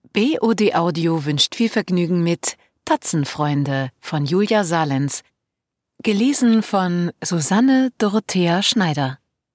BOD Audio wünscht viel Vergnügen mit Tatzenfreunde von Julia Salenz. Gelesen von Susanne Dorothea Schneider.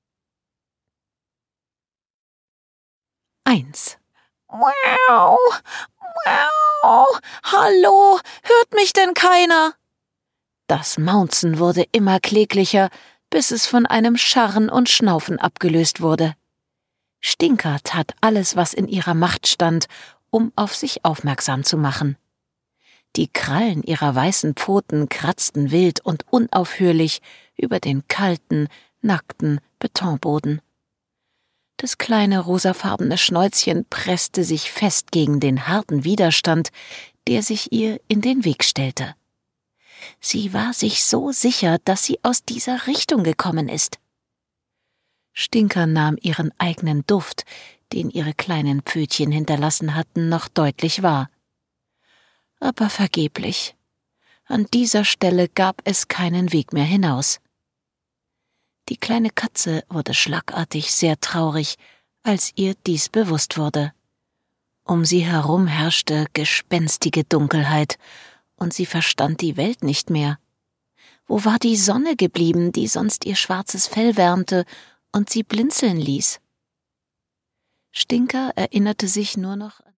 1. Miau, miau, hallo, hört mich denn keiner? Das Maunzen wurde immer kläglicher, bis es von einem Scharren und Schnaufen abgelöst wurde. Stinker tat alles, was in ihrer Macht stand, um auf sich aufmerksam zu machen. Die Krallen ihrer weißen Pfoten kratzten wild und unaufhörlich über den kalten, nackten Betonboden. Das kleine rosafarbene Schnäuzchen presste sich fest gegen den harten Widerstand, der sich ihr in den Weg stellte. Sie war sich so sicher, dass sie aus dieser Richtung gekommen ist. Stinker nahm ihren eigenen Duft, den ihre kleinen Pfötchen hinterlassen hatten, noch deutlich wahr. Aber vergeblich. An dieser Stelle gab es keinen Weg mehr hinaus. Die kleine Katze wurde schlagartig sehr traurig, als ihr dies bewusst wurde. Um sie herum herrschte gespenstige Dunkelheit, und sie verstand die Welt nicht mehr. Wo war die Sonne geblieben, die sonst ihr schwarzes Fell wärmte und sie blinzeln ließ? Stinker erinnerte sich nur noch an